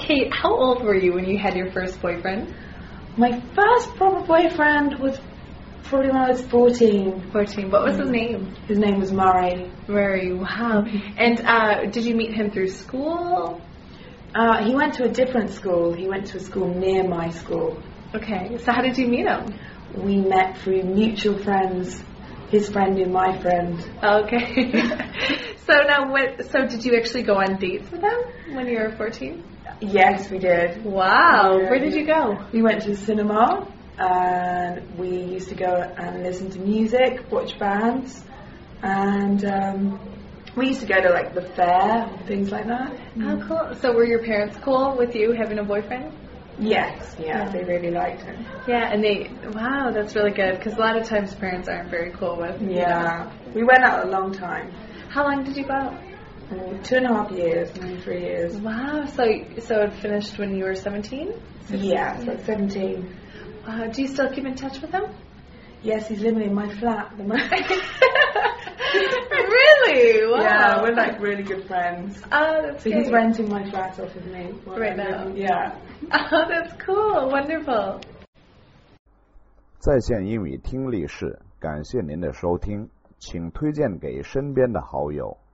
Kate, how old were you when you had your first boyfriend? My first proper boyfriend was probably when I was 14. 14. What was his name? His name was Murray. Murray, wow. And did you meet him through school? He went to a different school. He went to a school near my school. Okay, so how did you meet him? We met through mutual friends. His friend knew my friend. Okay. So did you actually go on dates with him when you were 14? Yes, we did. Wow. Where did you go? We went to the cinema, and we used to go and listen to music, watch bands, and we used to go to like the fair, things like that. Oh, cool. So were your parents cool with you having a boyfriend? Yes, yeah, they really liked him. Yeah, and wow, that's really good, because a lot of times parents aren't very cool with. Yeah, we went out a long time. How long did you go out? 2.5 years, maybe 3 years. Wow, so it finished when you were 17? Yeah, so 17. Do you still keep in touch with him? Yes, he's living in my flat at the moment. Really? Wow. Yeah, we're like really good friends. Oh, that's so great. he's renting my flat off of me right now. Yeah. Oh, that's cool. Wonderful. 在线英语听力室，感谢您的收听，请推荐给身边的好友。